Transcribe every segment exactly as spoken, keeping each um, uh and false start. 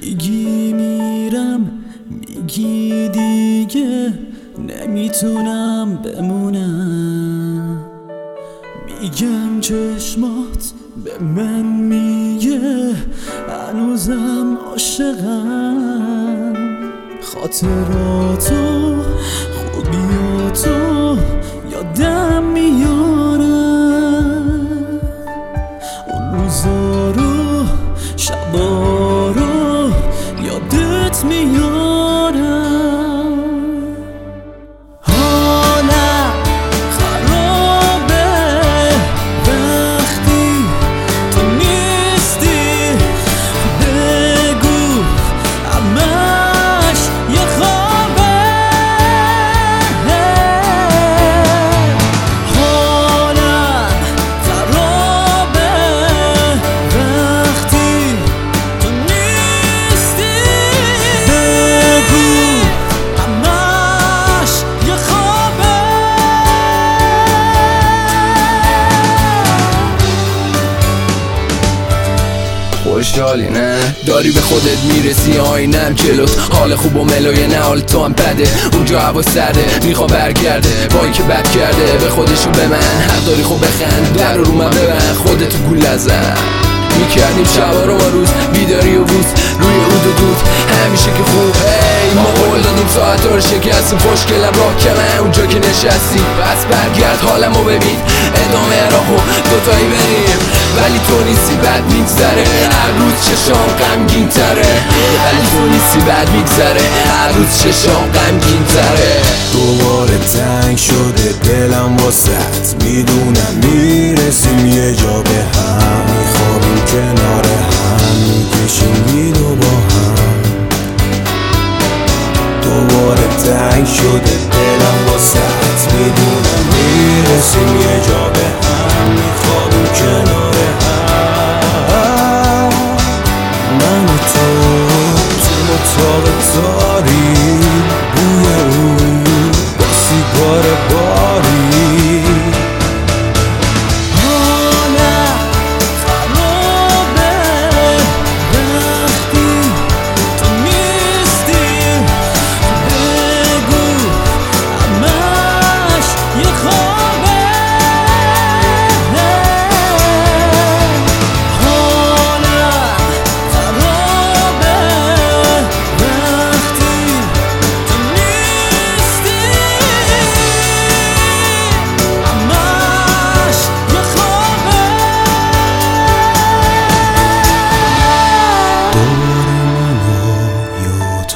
میگی میرم، میگی دیگه نمیتونم بمونم. میگم چشمات به من میگه هنوزم عاشقم. خاطراتو خوبیاتو یادم میارم، اون روزا رو شبا رو یادت میارم. حالم خرابه وقتی تو نیستی، بگو همش یه خوابه. حالم خرابه وقتی تو نیستی، بگو همش یه خوابه. خوشحالی نه؟ داری به خودت میرسی، آینم جلوت، حال خوب و ملوی نه حال تو هم بده. اونجا هوا سرده میخوا برگرده، وای که بد کرده به خودشو به من. حق داری خوب بخند، در رو من ببند، خودتو گول نزن. میکردیم شبا رو ما روز، بیداری و بوس روی اود و دود همیشه که خوب. هی ما قول دادیم ساعت رو شکستیم، خوشگلم راه کمه اونجا که نشستی. بس برگرد حالمو ببین، ادامه راهو دوتایی بریم. ولی تو نیستی بد میگذره، هر روز چشام غمگین تره. ولی تو نیستی بد میگذره، هر روز چشام غمگین تره. دوباره تنگ شده دلم واسط، میدونم میرسیم یه جا به هم. میخوابیم کنار هم، میکشیم ویدو با هم. دوباره تنگ شده دلم واسط، میدونم میرسیم یه جا به هم. میخوابیم کنار هم، من و تو تو اتاق تاریک، بوی اون با سیگار باری.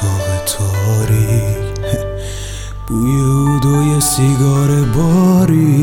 بوی اود و یه سیگار باری.